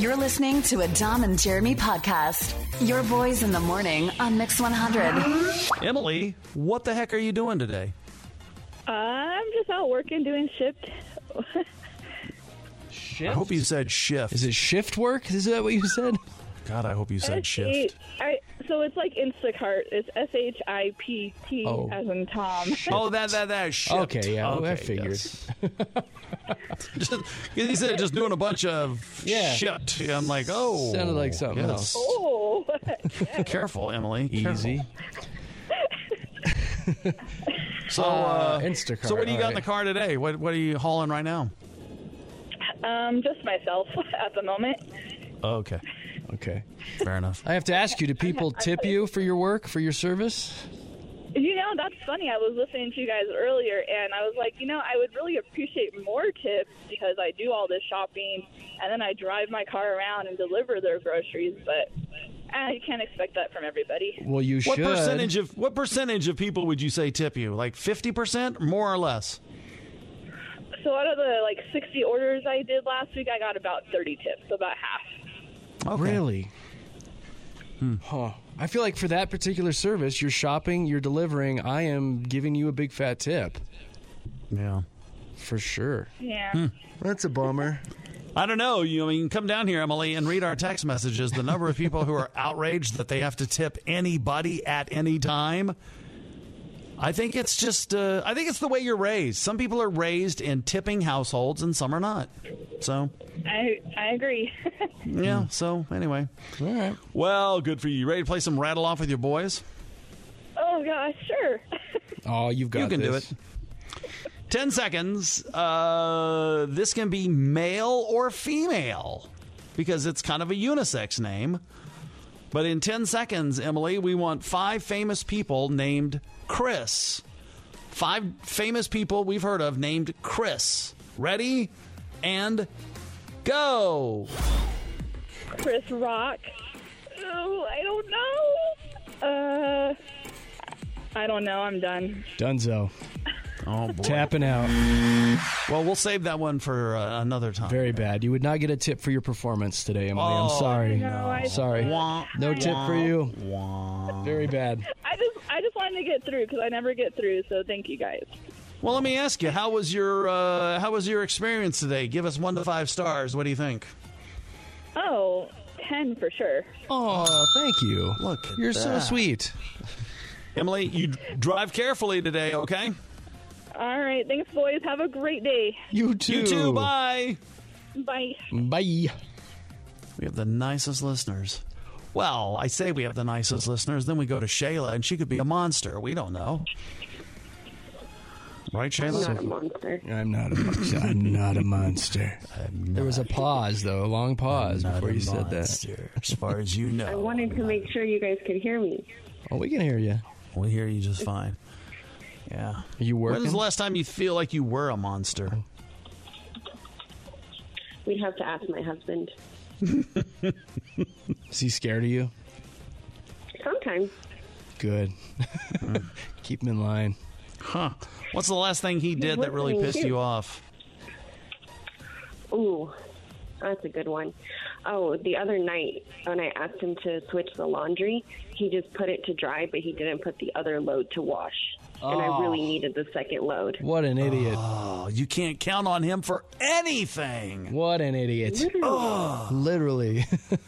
You're listening to a Dom and Jeremy podcast. Your boys in the morning on Mix 100. Emily, what the heck are you doing today? I'm just out working, doing shift. Shift? I hope you said shift. Is it shift work? Is that what you said? God, I hope you said shift. So it's like Instacart. It's SHIPT as in Tom. Oh, that shift. Okay, yeah, I figured. Yes. He said just doing a bunch of shit. I'm like, oh. Sounded like something else. Oh. Careful, Emily. Easy. So, Instacart. So what do you got in right. the car today? What are you hauling right now? Just myself at the moment. Oh, okay. Okay. Fair enough. I have to ask you, do people tip you for your work, for your service? You know, that's funny. I was listening to you guys earlier, and I was like, I would really appreciate more tips because I do all this shopping, and then I drive my car around and deliver their groceries, but you can't expect that from everybody. Well, you should. What percentage of people would you say tip you? Like 50%, more or less? So out of the 60 orders I did last week, I got about 30 tips, so about half. Okay. Really? Huh. I feel like for that particular service, you're shopping, you're delivering, I am giving you a big fat tip. Yeah. For sure. Yeah. That's a bummer. I don't know. You can come down here, Emily, and read our text messages. The number of people who are outraged that they have to tip anybody at any time. I think it's just, I think it's the way you're raised. Some people are raised in tipping households and some are not. So. I agree. Yeah. So anyway. All right. Well, good for you. You ready to play some rattle off with your boys? Oh, gosh, sure. Oh, you've got this. You can do it. 10 seconds. This can be male or female because it's kind of a unisex name. But in 10 seconds, Emily, we want 5 famous people named Chris. 5 famous people we've heard of named Chris. Ready? And go. Chris Rock. Oh, I don't know. I don't know. I'm done. Dunzo. Oh, boy. Tapping out. Well, we'll save that one for another time. Very bad. You would not get a tip for your performance today, Emily. I'm Oh, sorry. No, Sorry. No tip for you. Very bad. I just wanted to get through because I never get through. So thank you guys. Well, let me ask you, how was your experience today? Give us 1 to 5 stars. What do you think? Oh, 10 for sure. Oh, thank you. Look at You're so that. sweet. Emily, you drive carefully today, okay? All right. Thanks, boys. Have a great day. You too. You too. Bye. Bye. Bye. We have the nicest listeners. Well, I say we have the nicest listeners, then we go to Shayla, and she could be a monster. We don't know. Right, Shayla? I'm not a monster. I'm not a monster. I'm not a monster. There was a pause, though, a long pause before you said that. As far as you know. I wanted to make sure you guys could hear me. Oh, we can hear you. We hear you just fine. Yeah. Are you working? When was the last time you feel like you were a monster? We'd have to ask my husband. Is he scared of you? Sometimes. Good. Keep him in line. Huh. What's the last thing he did that really pissed you off? Ooh, that's a good one. Oh, the other night when I asked him to switch the laundry, he just put it to dry, but he didn't put the other load to wash. And I really needed the second load. What an idiot. Oh, you can't count on him for anything. What an idiot. Literally.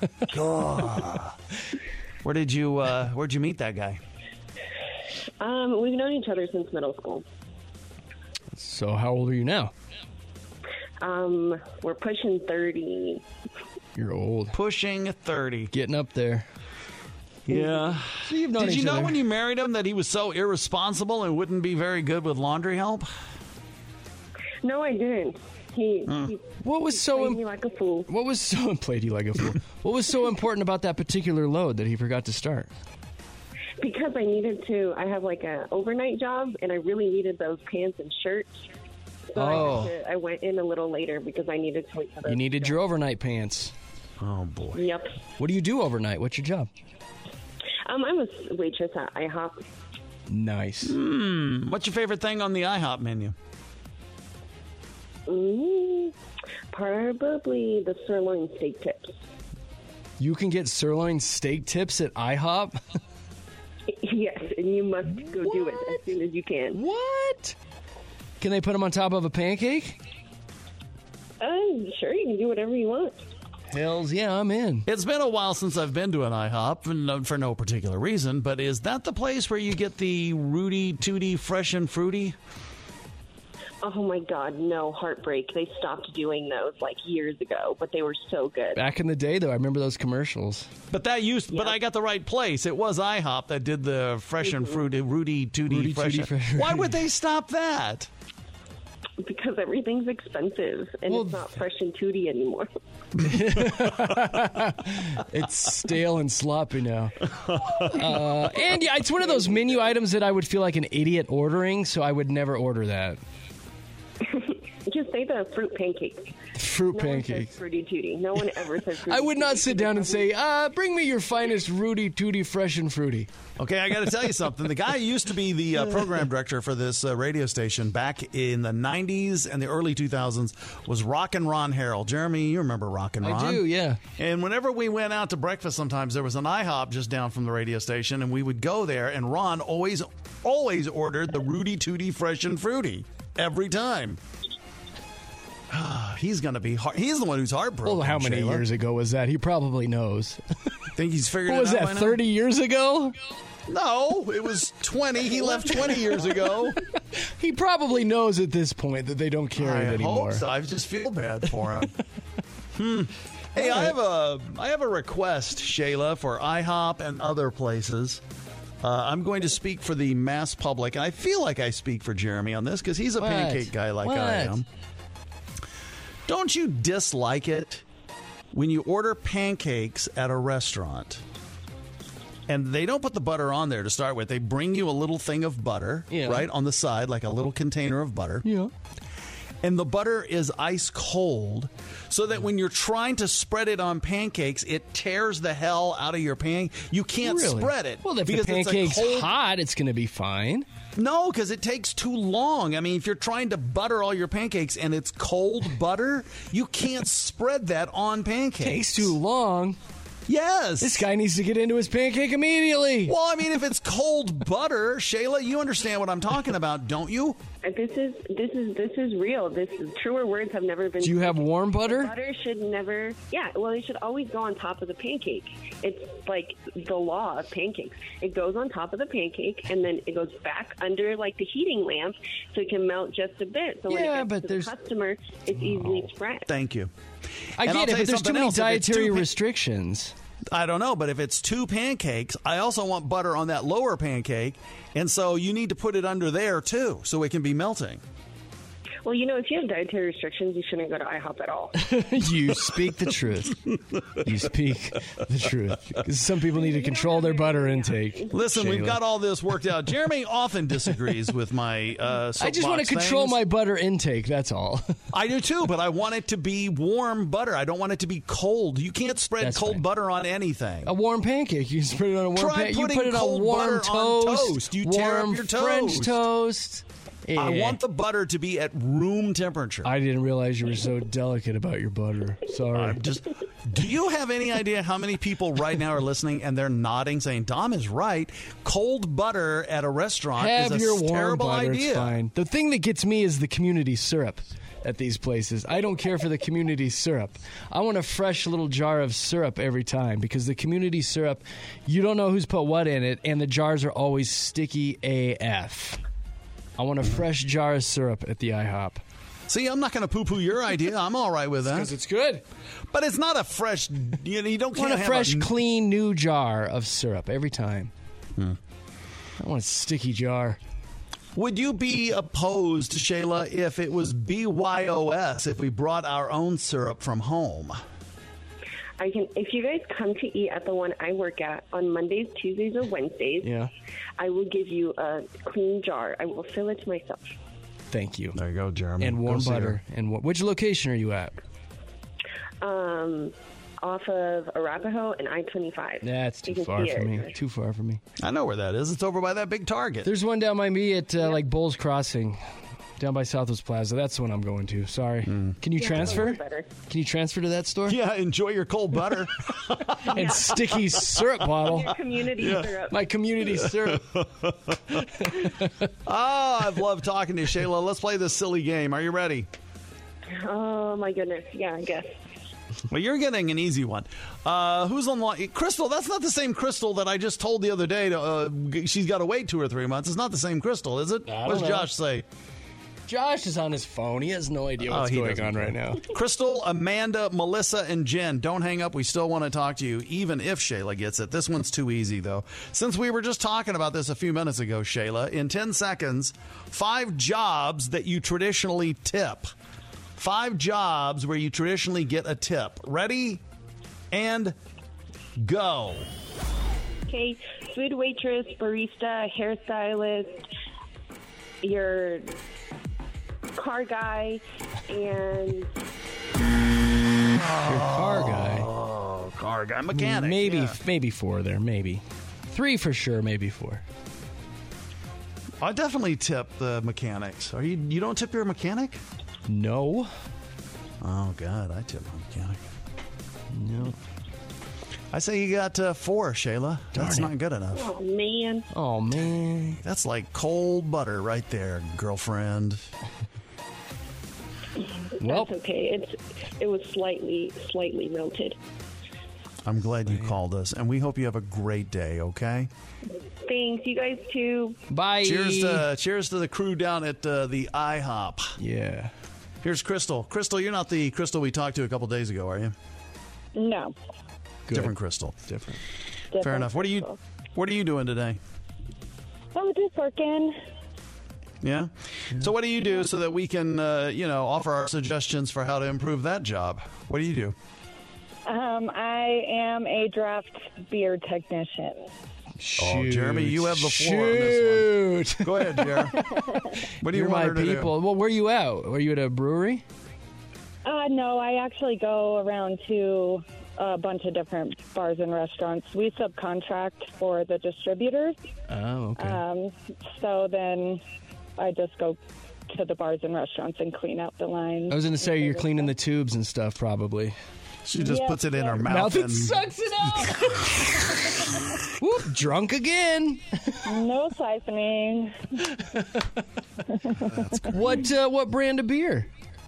Where'd you meet that guy? We've known each other since middle school. So how old are you now? We're pushing 30. You're old. Pushing 30. Getting up there. Yeah. So you've known Did you each know other. when you married him that he was so irresponsible and wouldn't be very good with laundry help? No, I didn't. He What was so played me like a fool. What was so played you like a fool? What was so important about that particular load that he forgot to start? Because I needed to. I have like a overnight job, and I really needed those pants and shirts. So I went in a little later because I needed to wait for those. You needed your overnight pants. Oh, boy. Yep. What do you do overnight? What's your job? I'm a waitress at IHOP. Nice. What's your favorite thing on the IHOP menu? Probably the sirloin steak tips. You can get sirloin steak tips at IHOP? Yes, and you must go do it as soon as you can. What? Can they put them on top of a pancake? Sure, you can do whatever you want. Hells yeah, I'm in. It's been a while since I've been to an IHOP, for no particular reason, but is that the place where you get the Rudy Tooty Fresh and Fruity? Oh my God, no, heartbreak. They stopped doing those like years ago, but they were so good. Back in the day, though, I remember those commercials. But but I got the right place. It was IHOP that did the Fresh and Fruity, Rudy Tooty Fresh. Why would they stop that? Because everything's expensive, and it's not fresh and tooty anymore. It's stale and sloppy now. And yeah, it's one of those menu items that I would feel like an idiot ordering, so I would never order that. Just say the fruit pancakes. Fruit No pancakes. one says fruity tooty. No one ever says fruity I would not tooty. sit down and say, bring me your finest Rudy Tooty Fresh and Fruity. Okay, I got to tell you something. The guy who used to be the program director for this radio station back in the 90s and the early 2000s was Rockin' Ron Harrell. Jeremy, you remember Rockin' Ron? I do, yeah. And whenever we went out to breakfast sometimes, there was an IHOP just down from the radio station, and we would go there, and Ron always ordered the Rudy Tooty Fresh and Fruity every time. He's going to be he's the one who's heartbroken. Well, how many Shayla. years ago was that? He probably knows. Think he's figured What it was out that, by now? 30 years ago? No, it was 20. He left 20 years ago. He probably knows at this point that they don't carry it anymore. Hope so. I just feel bad for him. Hey, I have a request, Shayla, for IHOP and other places. I'm going to speak for the mass public, and I feel like I speak for Jeremy on this because he's a pancake guy like I am. Don't you dislike it when you order pancakes at a restaurant and they don't put the butter on there to start with? They bring you a little thing of butter, right, on the side, like a little container of butter. Yeah. And the butter is ice cold so that when you're trying to spread it on pancakes, it tears the hell out of your pan. You can't spread it. Well, if the because it's a pancake's cold- hot, it's going to be fine. No, because it takes too long. I mean, if you're trying to butter all your pancakes and it's cold butter, you can't spread that on pancakes. Takes too long. Yes. This guy needs to get into his pancake immediately. Well, I mean, if it's cold butter, Shayla, you understand what I'm talking about, don't you? This is real. Truer words have never been. Do you have warm butter? Butter should never. Yeah, well, it should always go on top of the pancake. It's like the law of pancakes. It goes on top of the pancake, and then it goes back under like the heating lamp, so it can melt just a bit. So when it gets to the customer, it's easily spread. Thank you. I get it, but there's too many dietary restrictions. I don't know, but if it's two pancakes, I also want butter on that lower pancake, and so you need to put it under there, too, so it can be melting. Well, if you have dietary restrictions, you shouldn't go to IHOP at all. You speak the truth. You speak the truth. 'Cause some people need to control their butter intake. Listen, we've Shayla. got all this worked out. Jeremy often disagrees with my I just want to control my butter intake, that's all. I do too, but I want it to be warm butter. I don't want it to be cold. You can't spread That's cold fine. butter on anything. A warm pancake. You can spread it on a warm Try pancake. You putting put it on cold warm butter on toast. toast. You tear up warm your French toast. I want the butter to be at room temperature. I didn't realize you were so delicate about your butter. Sorry. Do you have any idea how many people right now are listening and they're nodding, saying Dom is right? Cold butter at a restaurant Have is a your warm terrible butter. idea. It's fine. The thing that gets me is the community syrup at these places. I don't care for the community syrup. I want a fresh little jar of syrup every time because the community syrup, you don't know who's put what in it, and the jars are always sticky AF. I want a fresh jar of syrup at the IHOP. See, I'm not going to poo-poo your idea. I'm all right with that. Because it's good. But it's not a fresh, you don't I want a have fresh, clean, new jar of syrup every time. I want a sticky jar. Would you be opposed, Shayla, if it was BYOS, if we brought our own syrup from home? If you guys come to eat at the one I work at on Mondays, Tuesdays, or Wednesdays, I will give you a clean jar. I will fill it myself. Thank you. There you go, Jeremy. And warm butter. And which location are you at? Off of Arapahoe and I-25. That's too far for me. Too far for me. I know where that is. It's over by that big Target. There's one down by me at like Bowles Crossing. Down by Southwest Plaza. That's the one I'm going to. Sorry. Can you transfer? Better. Can you transfer to that store? Yeah, enjoy your cold butter. And sticky syrup bottle. Your community syrup. My community syrup. I've loved talking to you, Shayla. Let's play this silly game. Are you ready? Oh, my goodness. Yeah, I guess. Well, you're getting an easy one. Who's on the line? Crystal, that's not the same Crystal that I just told the other day. She's got to wait 2 or 3 months. It's not the same Crystal, is it? I What does don't know. Josh say? Josh is on his phone. He has no idea what's he going doesn't on right care. now. Crystal, Amanda, Melissa, and Jen, don't hang up. We still want to talk to you, even if Shayla gets it. This one's too easy, though. Since we were just talking about this a few minutes ago, Shayla, in 10 seconds, 5 jobs that you traditionally tip. 5 jobs where you traditionally get a tip. Ready? And go. Okay, food waitress, barista, hairstylist, your car guy, and Your car guy. Oh, car guy, mechanic. Maybe 4 there. Maybe 3 for sure. Maybe 4. I definitely tip the mechanics. You don't tip your mechanic? No. Oh, God, I tip my mechanic. No. I say you got 4, Shayla. That's not good enough. oh, man. Oh man. That's like cold butter right there, girlfriend. Well, That's okay. It was slightly melted. I'm glad you called us, and we hope you have a great day, okay? Thanks. You guys too. bye. Cheers to the crew down at the IHOP. Yeah. Here's Crystal. Crystal, you're not the Crystal we talked to a couple days ago, are you? No. Good. Different Crystal. Different. Fair enough. What are you doing today? Oh, just working. Yeah? So what do you do so that we can, offer our suggestions for how to improve that job? What do you do? I am a draft beer technician. Oh, Jeremy, you have the floor on this Shoot. Go ahead, Jeremy. What do you You're want my her to do? people. Well, where you out? Were you at a brewery? No, I actually go around to a bunch of different bars and restaurants. We subcontract for the distributors. Oh, okay. So then I just go to the bars and restaurants and clean out the lines. I was going to say you're cleaning the tubes and stuff, probably. She just Yeah, puts it in her mouth. Mouth and and sucks it out. Whoop, drunk again. No siphoning. What brand of beer?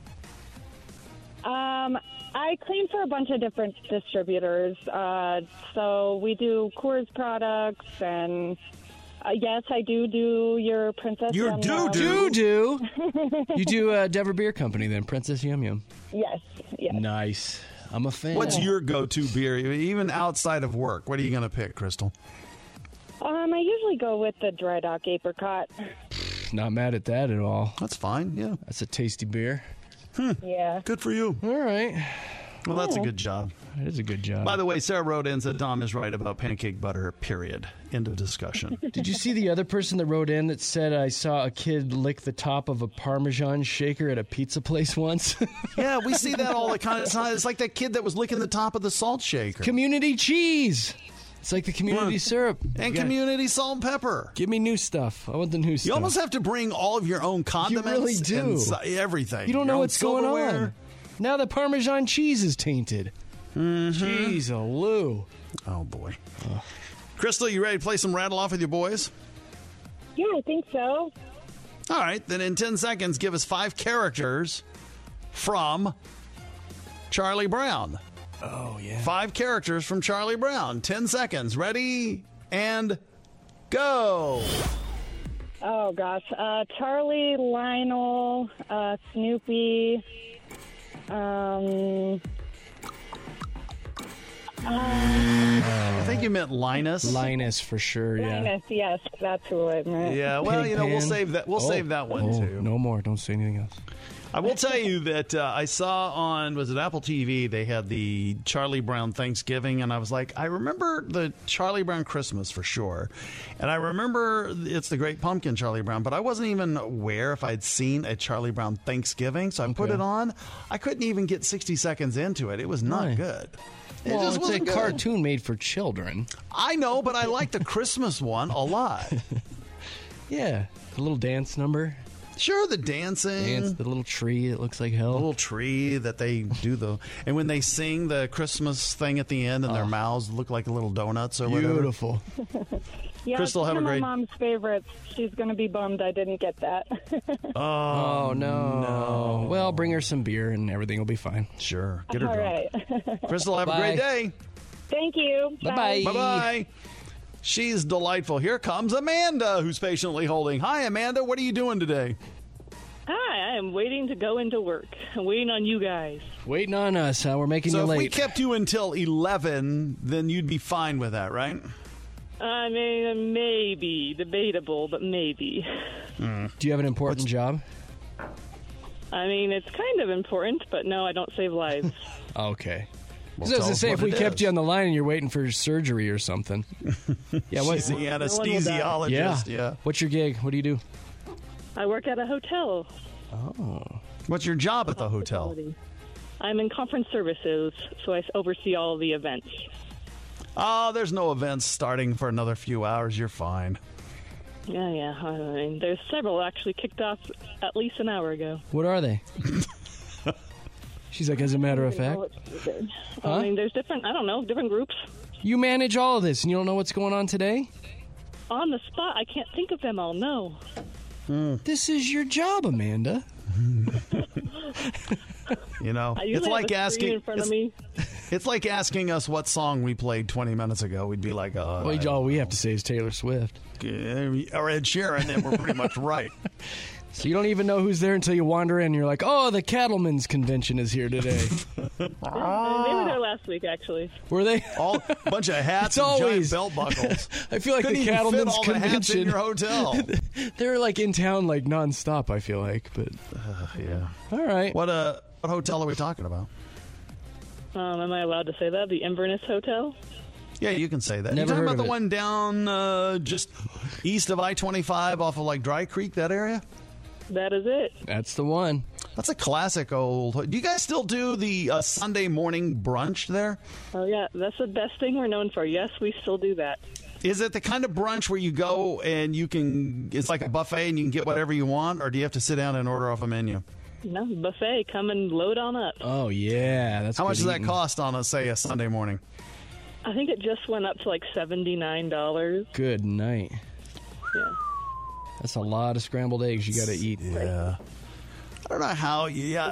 I clean for a bunch of different distributors. So we do Coors products, and yes, I do your Princess You Yum do Yum. do? You do Denver Beer Company then, Princess Yum Yum. Yes. Nice. I'm a fan. What's your go-to beer, even outside of work? What are you going to pick, Crystal? I usually go with the Dry Dock Apricot. Not mad at that at all. That's fine, yeah. That's a tasty beer. Yeah. Good for you. All right. Well, that's a good job. That is a good job. By the way, Sarah wrote in and said Dom is right about pancake butter, period. End of discussion. Did you see the other person that wrote in that said, I saw a kid lick the top of a Parmesan shaker at a pizza place once? Yeah, we see that all the time. It's like that kid that was licking the top of the salt shaker. Community cheese. It's like the community syrup. And Yeah. community salt and pepper. Give me new stuff. I want the new stuff. You almost have to bring all of your own condiments. really do. And everything. You don't Your know own what's going silverware. on. Now the Parmesan cheese is tainted. Jeez-a-loo. Oh, boy. Crystal, you ready to play some rattle off with your boys? Yeah, I think so. All right, then in 10 seconds, give us 5 characters from Charlie Brown. Oh, yeah. 5 characters from Charlie Brown. 10 seconds. Ready and go. Oh, gosh. Charlie, Lionel, Snoopy, I think you meant Linus. Linus for sure, yeah. Linus, yes, that's who I meant. Yeah, well, Penny we'll Pan. save that. We'll save that one too. No more. Don't say anything else. I will tell you that I saw on, was it Apple TV, they had the Charlie Brown Thanksgiving, and I was like, I remember the Charlie Brown Christmas for sure. And I remember it's the Great Pumpkin Charlie Brown, but I wasn't even aware if I'd seen a Charlie Brown Thanksgiving, so I put it on. I couldn't even get 60 seconds into it. It was not Right. good. It Well, just it's a wasn't good. cartoon made for children. I know, but I like the Christmas one a lot. Yeah. The little dance number. Sure, the dancing. The little tree that looks like hell. Little tree that they do and when they sing the Christmas thing at the end and their mouths look like little donuts or whatever. Beautiful. Yeah, Crystal, it's have a one of great- my mom's favorites. She's going to be bummed I didn't get that. Oh, no. Well, bring her some beer and everything will be fine. Sure. Get her All drunk. right. Crystal, have a Bye. great day. Thank you. Bye-bye. Bye-bye. She's delightful. Here comes Amanda, who's patiently holding. Hi, Amanda. What are you doing today? Hi, I am waiting to go into work. I'm waiting on you guys. Waiting on us. We're making you So if late. we kept you until 11, then you'd be fine with that, right? I mean, maybe. Debatable, but maybe. Do you have an important job? I mean, it's kind of important, but no, I don't save lives. Okay. Well, So I was tell to us say, what if we it kept is. you on the line and you're waiting for surgery or something. Yeah, She's the anesthesiologist. Yeah. What's your gig? What do you do? I work at a hotel. What's your job at the hotel? I'm in conference services, so I oversee all of the events. Oh, there's no events starting for another few hours. You're fine. Yeah. I mean, there's several actually kicked off at least an hour ago. What are they? She's like, as a matter of fact. I mean, there's different groups. You manage all of this and you don't know what's going on today? On the spot, I can't think of them all, no. This is your job, Amanda. You know, I it's usually like have a screen in front of me. It's like asking us what song we played 20 minutes ago. We'd be like, Well, all we have to say is Taylor Swift. or Ed Sheeran, and we're pretty much right. So you don't even know who's there until you wander in and you're like, oh, the Cattlemen's Convention is here today. They were there last week, actually. Were they? All bunch of hats It's and always- giant belt buckles. I feel like Couldn't the even fit Cattlemen's all the hats in Convention. your hotel. They're like in town like nonstop, I feel like. But Yeah. all right. What hotel are we talking about? Am I allowed to say that? The Inverness Hotel? Yeah, you can say that. Never you talking heard about of the it. one down just east of I-25 off of like Dry Creek, that area? That is it. That's the one. That's a classic old. Do you guys still do the Sunday morning brunch there? Oh, yeah, that's the best thing we're known for. Yes, we still do that. Is it the kind of brunch where you go and it's like a buffet and you can get whatever you want, or do you have to sit down and order off a menu? No, buffet. Come and load on up. Oh, yeah. That's How much good does that eating. cost on, say, a Sunday morning? I think it just went up to like $79. Good night. Yeah. That's a lot of scrambled eggs you got to eat. Yeah. I don't know how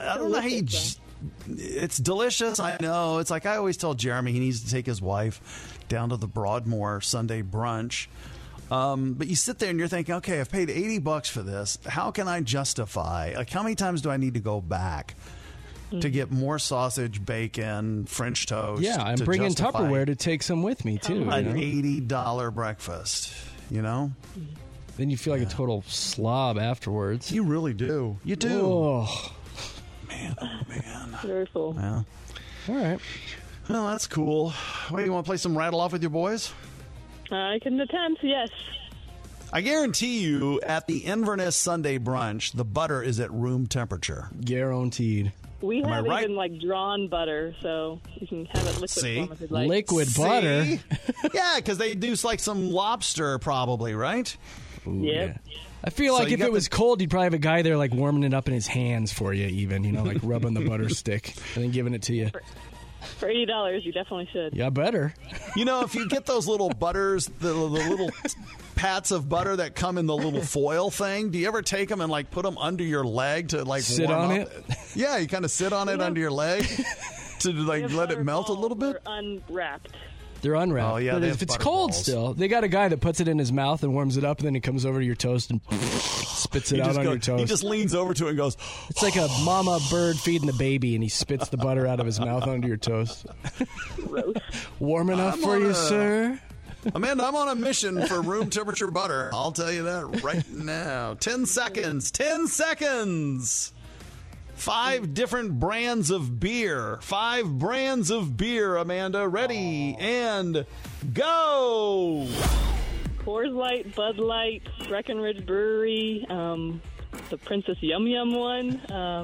it's delicious. I know. It's like I always tell Jeremy he needs to take his wife down to the Broadmoor Sunday brunch. But you sit there and you're thinking, okay, I've paid $80 for this. How can I justify? Like, how many times do I need to go back to get more sausage, bacon, French toast? Yeah, I'm to bringing justify Tupperware to take some with me, too. an you know? $80 breakfast. You know, Then you feel like a total slob afterwards. you really do. You do. Oh, Man. Very full. Yeah. all right. Well, that's cool. Wait, you want to play some rattle off with your boys? I can attempt, yes. I guarantee you, at the Inverness Sunday brunch, the butter is at room temperature. Guaranteed. We Am I have right? even like drawn butter, so you can have it liquid See? form if you'd like. Liquid butter. See? Yeah, because they do like some lobster, probably, right? Ooh, Yep. yeah. I feel So like you if got it was cold, you'd probably have a guy there like warming it up in his hands for you, even, you know, like rubbing the butter stick and then giving it to you. For $80, you definitely should. Yeah, better. You know, if you get those little butters, the little pats of butter that come in the little foil thing, do you ever take them and like put them under your leg to like Sit warm on up? it? Yeah, you kind of sit on it under your leg to like If let it butter melt a balls little bit. are unwrapped. They're unwrapped. Oh, yeah, But they if have it's butter cold balls. still, they got a guy that puts it in his mouth and warms it up, and then he comes over to your toast and spits it out on your toast. He just leans over to it and goes, It's like a mama bird feeding the baby, and he spits the butter out of his mouth onto your toast. Gross. Warm enough I'm for on you, a- sir? Amanda, I'm on a mission for room temperature butter. I'll tell you that right now. 10 seconds. 10 seconds. 5 different brands of beer. 5 brands of beer, Amanda. Ready and go. Coors Light, Bud Light, Breckenridge Brewery, the Princess Yum Yum one,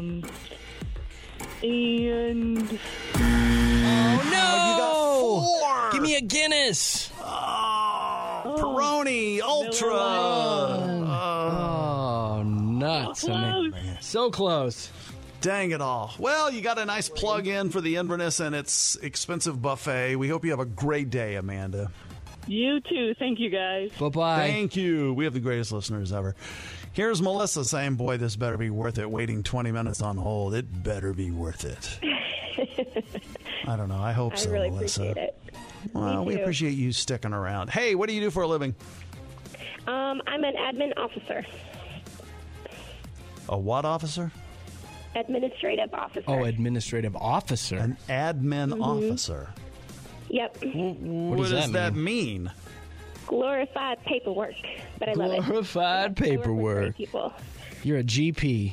and Oh, Four. Give me a Guinness. Peroni Ultra. Oh, nuts. nuts. So close. Dang it all. Well, you got a nice plug-in for the Inverness and its expensive buffet. We hope you have a great day, Amanda. You too. Thank you, guys. Bye-bye. Thank you. We have the greatest listeners ever. Here's Melissa saying, boy, this better be worth it. Waiting 20 minutes on hold. It better be worth it. I don't know. I hope so, I really Melissa. appreciate it. Well, we appreciate you sticking around. Hey, what do you do for a living? I'm an admin officer. A what officer? Administrative officer. Oh, administrative officer. An admin officer. Yep. What does does that that mean? Glorified paperwork, but I love it. Glorified I work with paperwork. great people. You're a GP.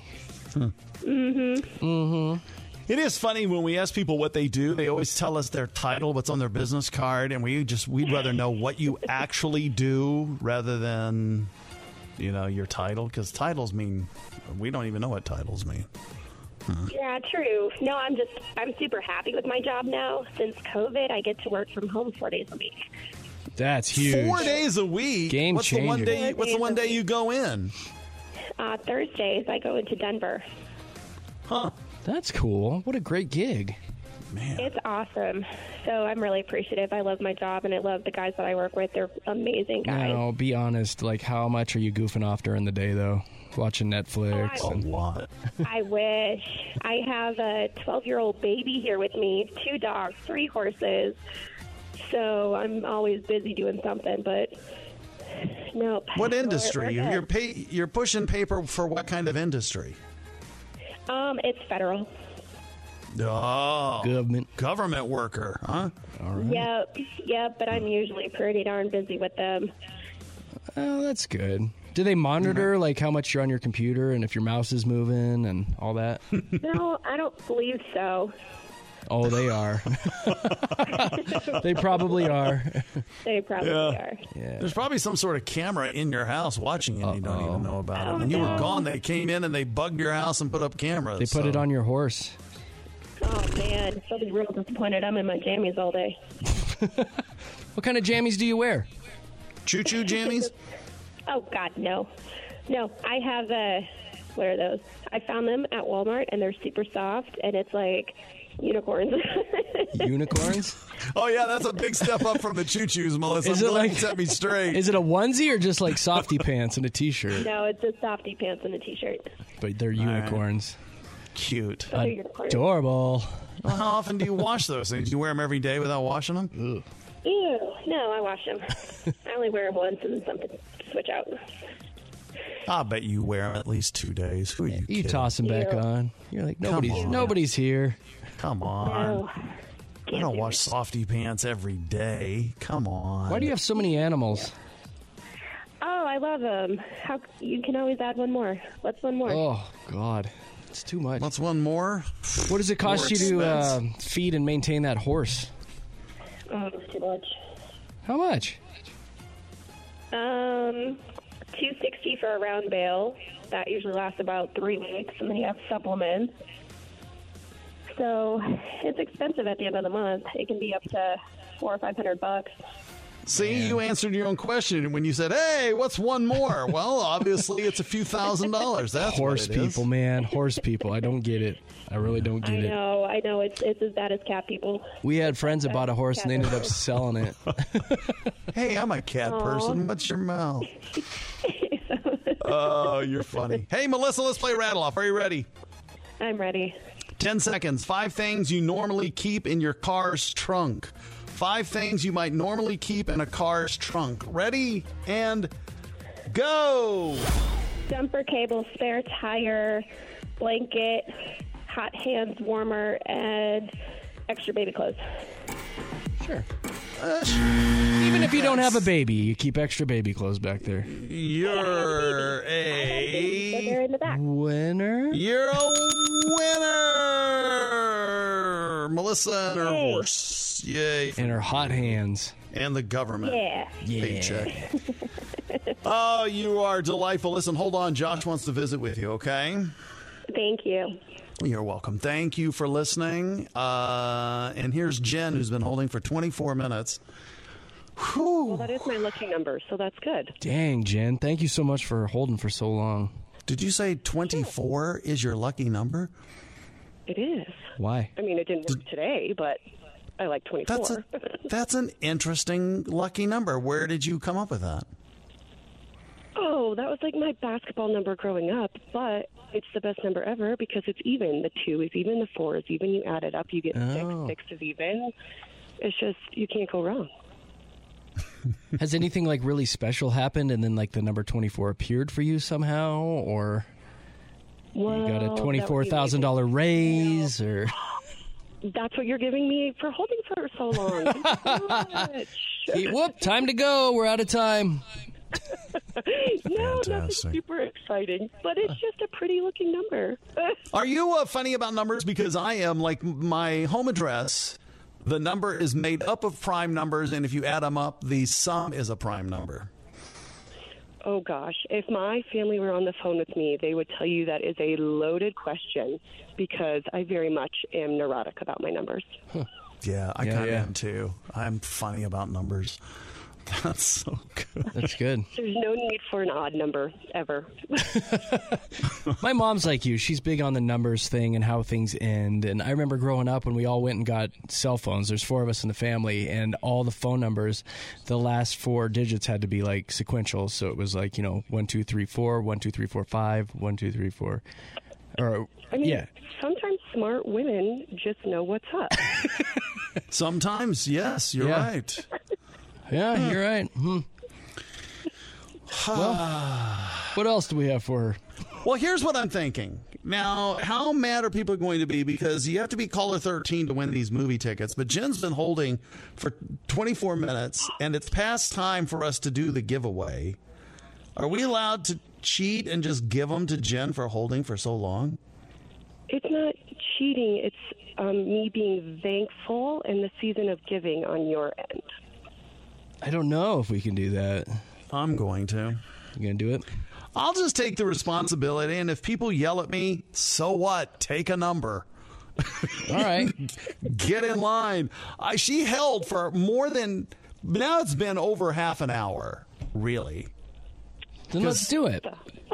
It is funny when we ask people what they do, they always tell us their title, what's on their business card, and we'd rather know what you actually do rather than, your title, because titles mean, we don't even know what titles mean. Yeah, true. No, I'm super happy with my job now. Since COVID, I get to work from home 4 days a week. That's huge. 4 days a week? Game what's the one changer. day? What's the one day you go in? Thursdays, I go into Denver. Huh. That's cool. What a great gig. Man. It's awesome. So I'm really appreciative. I love my job, and I love the guys that I work with. They're amazing guys. Now, be honest. Like, how much are you goofing off during the day, though? Watching Netflix? Oh, A lot. I wish. I have a 12-year-old baby here with me, 2 dogs, 3 horses. So I'm always busy doing something, but nope. What We're industry? good. You're pushing paper for what kind of industry? It's federal. Oh, Government worker, huh? All right. Yep, but I'm usually pretty darn busy with them. Oh, that's good. Do they monitor, like, how much you're on your computer and if your mouse is moving and all that? No, I don't believe so. Oh, they are. They probably are. They probably are. Yeah. There's probably some sort of camera in your house watching you and you don't even know about it. When you were gone, they came in and they bugged your house and put up cameras. They put it on your horse. Oh, man. They'll be real disappointed. I'm in my jammies all day. What kind of jammies do you wear? Choo-choo jammies? Oh, God, no. No, I have, what are those? I found them at Walmart, and they're super soft, and it's like unicorns. Unicorns? Oh, yeah, that's a big step up from the choo-choos, Melissa. Is it like set me straight? Is it a onesie or just like softy pants and a t-shirt? No, it's just softy pants and a T-shirt. But they're unicorns. Cute. Those are unicorns. Adorable. Well, how often do you wash those things? Do you wear them every day without washing them? Ew. No, I wash them. I only wear them once and then something to switch out. I bet you wear them at least 2 days. Who are you You kidding? toss them back Ew. on. You're like, on. nobody's here. Come on. No. I don't wash softy pants every day. Come on. Why do you have so many animals? Oh, I love them. How you can always add one more. What's one more? Oh, God. It's too much. What's one more? What does it cost you to feed and maintain that horse? Oh, it's too much. How much? $260 for a round bale. That usually lasts about 3 weeks, and then you have supplements. So it's expensive at the end of the month. It can be up to $400 or $500. See, you answered your own question when you said, "Hey, what's one more?" Well, obviously, it's a few $1,000s. That's Horse what it is. people, man. Horse people. I don't get it. I really don't get it. I know. It's as bad as cat people. We had friends that bought a horse and they ended up selling it. Hey, I'm a cat person. What's your mouth? Oh, you're funny. Hey, Melissa, let's play Rattle Off. Are you ready? I'm ready. 10 seconds. 5 things you normally keep in your car's trunk. 5 things you might normally keep in a car's trunk. Ready? And go! Jumper cable, spare tire, blanket, hot hands warmer, and extra baby clothes. Sure. Even if you don't have a baby, you keep extra baby clothes back there. You're So they're in the back. Winner? You're a winner! Melissa and her horse. Yay. And her hot hands. And the government. Yeah. Paycheck. Oh, you are delightful. Listen, hold on. Josh wants to visit with you, okay? Thank you. You're welcome. Thank you for listening. And here's Jen, who's been holding for 24 minutes. Whew. Well, that is my lucky number, so that's good. Dang, Jen. Thank you so much for holding for so long. Did you say 24 is your lucky number? It is. Why? I mean, it didn't work today, but I like 24. That's an interesting lucky number. Where did you come up with that? Oh, that was like my basketball number growing up, but it's the best number ever because it's even. The 2 is even, the 4 is even. You add it up, you get 6. 6 is even. It's just, you can't go wrong. Has anything like really special happened and then like the number 24 appeared for you somehow? Or Well, you got a $24,000 raise? Or That's what you're giving me for holding for so long. Thank you so much. Whoop, time to go. We're out of time. No, nothing Fantastic. super exciting, but it's just a pretty looking number. Are you funny about numbers? Because I am. Like my home address, the number is made up of prime numbers, and if you add them up, the sum is a prime number. Oh, gosh. If my family were on the phone with me, they would tell you that is a loaded question because I very much am neurotic about my numbers. Yeah, I kind of am too. I'm funny about numbers. That's so good. That's good. There's no need for an odd number ever. My mom's like you. She's big on the numbers thing and how things end. And I remember growing up when we all went and got cell phones. There's 4 of us in the family, and all the phone numbers, the last 4 digits had to be like sequential. So it was like, 1 2 3 4, 1 2 3 4 5, 1 2 3 4. Or I mean, sometimes smart women just know what's up. Sometimes, yes, you're right. Yeah, you're right. Well, what else do we have for her? Well, here's what I'm thinking. Now, how mad are people going to be? Because you have to be caller 13 to win these movie tickets. But Jen's been holding for 24 minutes, and it's past time for us to do the giveaway. Are we allowed to cheat and just give them to Jen for holding for so long? It's not cheating. It's me being thankful in the season of giving on your end. I don't know if we can do that. I'm going to. You going to do it? I'll just take the responsibility, and if people yell at me, so what? Take a number. All right. Get in line. She held for more than, now it's been over half an hour, really. Then let's do it.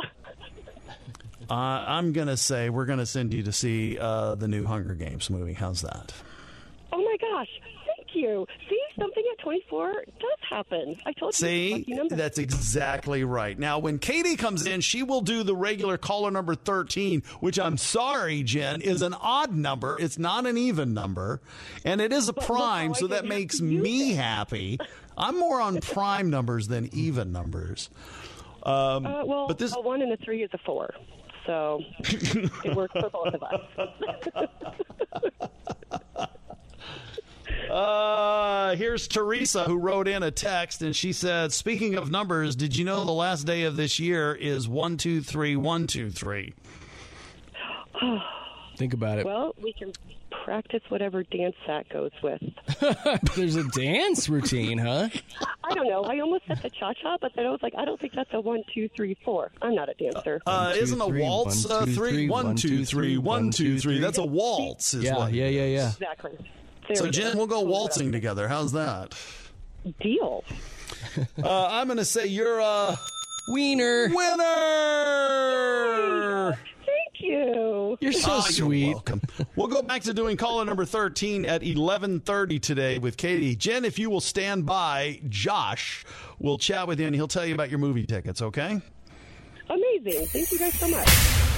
I'm going to say we're going to send you to see the new Hunger Games movie. How's that? Oh, my gosh. Thank you. See, something at 24 does happen. I told you. See, that's exactly right. Now, when Katie comes in, she will do the regular caller number 13, which I'm sorry, Jen, is an odd number. It's not an even number. And it is a prime, so that makes me happy. I'm more on prime numbers than even numbers. But this 1 and a 3 is a 4. So it works for both of us. Here's Teresa, who wrote in a text, and she said, speaking of numbers, did you know the last day of this year is 1 2 3 1 2 3? Think about it. Well, we can practice whatever dance that goes with. There's a dance routine, huh? I don't know. I almost said the cha-cha, but then I was like, I don't think that's a 1 2 3 4. I'm not a dancer. Isn't a waltz 3 1 2 3 1 2 3? That's a waltz. Yeah. Exactly. So, Jen, we'll go waltzing together. How's that? Deal. I'm going to say you're a winner. Thank you. You're so sweet. You're welcome. We'll go back to doing caller number 13 at 11:30 today with Katie. Jen, if you will stand by, Josh will chat with you, and he'll tell you about your movie tickets, okay? Amazing. Thank you guys so much.